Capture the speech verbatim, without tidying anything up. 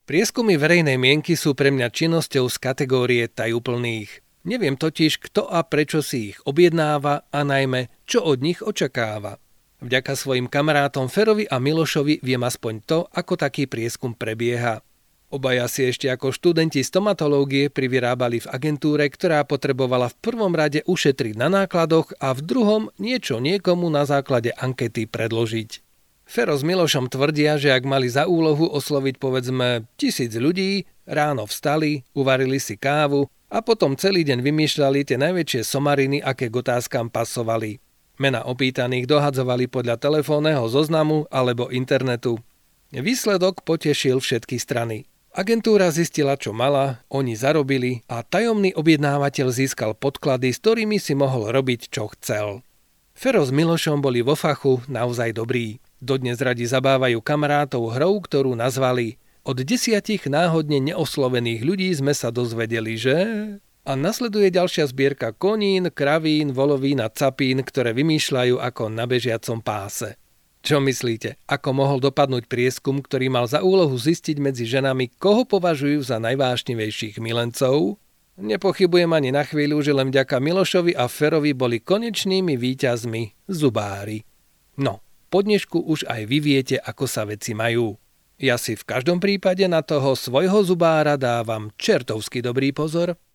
Prieskumy verejnej mienky sú pre mňa činnosťou z kategórie tajúplných. Neviem totiž, kto a prečo si ich objednáva a najmä, čo od nich očakáva. Vďaka svojim kamarátom Ferovi a Milošovi viem aspoň to, ako taký prieskum prebieha. Obaja si ešte ako študenti stomatológie privyrábali v agentúre, ktorá potrebovala v prvom rade ušetriť na nákladoch a v druhom niečo niekomu na základe ankety predložiť. Fero s Milošom tvrdia, že ak mali za úlohu osloviť povedzme tisíc ľudí, ráno vstali, uvarili si kávu a potom celý deň vymýšľali tie najväčšie somariny, aké k otázkam pasovali. Mená opýtaných dohadzovali podľa telefónneho zoznamu alebo internetu. Výsledok potešil všetky strany. Agentúra zistila, čo mala, oni zarobili a tajomný objednávateľ získal podklady, s ktorými si mohol robiť, čo chcel. Fero s Milošom boli vo fachu naozaj dobrí. Dodnes radi zabávajú kamarátov hrou, ktorú nazvali Od desiatich náhodne neoslovených ľudí sme sa dozvedeli, že... A nasleduje ďalšia zbierka konín, kravín, volovín a capín, ktoré vymýšľajú ako na bežiacom páse. Čo myslíte, ako mohol dopadnúť prieskum, ktorý mal za úlohu zistiť medzi ženami, koho považujú za najvášnivejších milencov? Nepochybujem ani na chvíľu, že len vďaka Milošovi a Ferovi boli konečnými víťazmi zubári. No. Po dnešku už aj vy viete, ako sa veci majú. Ja si v každom prípade na toho svojho zubára dávam čertovsky dobrý pozor.